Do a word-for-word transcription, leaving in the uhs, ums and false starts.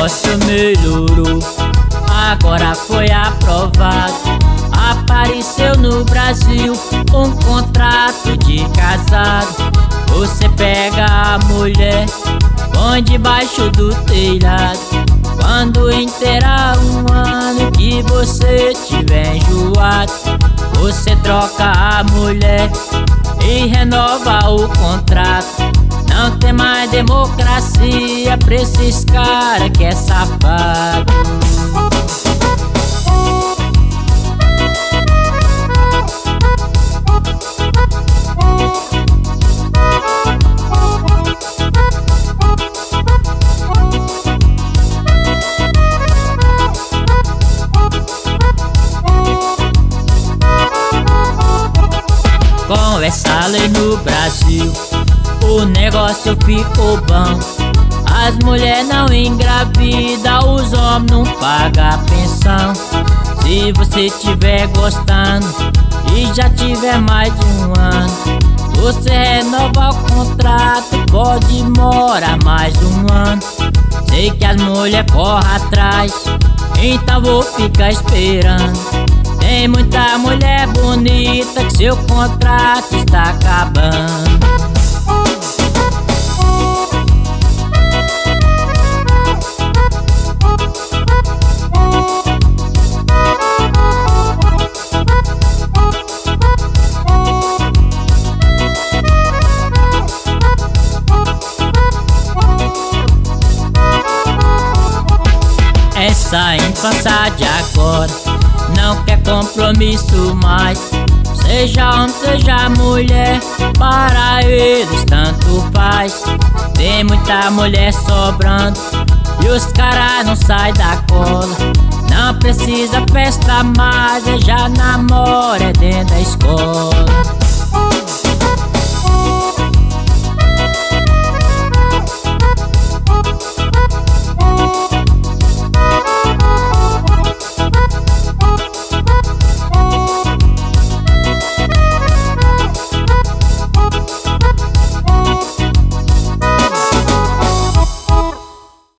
negócio melhorou, agora foi aprovado. Apareceu no Brasil um contrato de casado. Você pega a mulher, põe debaixo do telhado. Quando inteirar um ano que você tiver enjoado, você troca a mulher e renova o contrato. Não tem mais democracia pra esses caras que é safado. Com essa lei no Brasil, o negócio ficou bom. As mulheres não engravidam, os homens não pagam pensão. Se você tiver gostando e já tiver mais de um ano, você renova o contrato, pode morar mais um ano. Sei que as mulheres correm atrás, então vou ficar esperando. Tem muita mulher bonita que seu contrato está acabando. Essa infância de agora não quer compromisso mais. Seja homem, seja mulher, para eles tanto faz. Tem muita mulher sobrando e os caras não saem da cola. Não precisa festa mais, já namora é dentro da escola.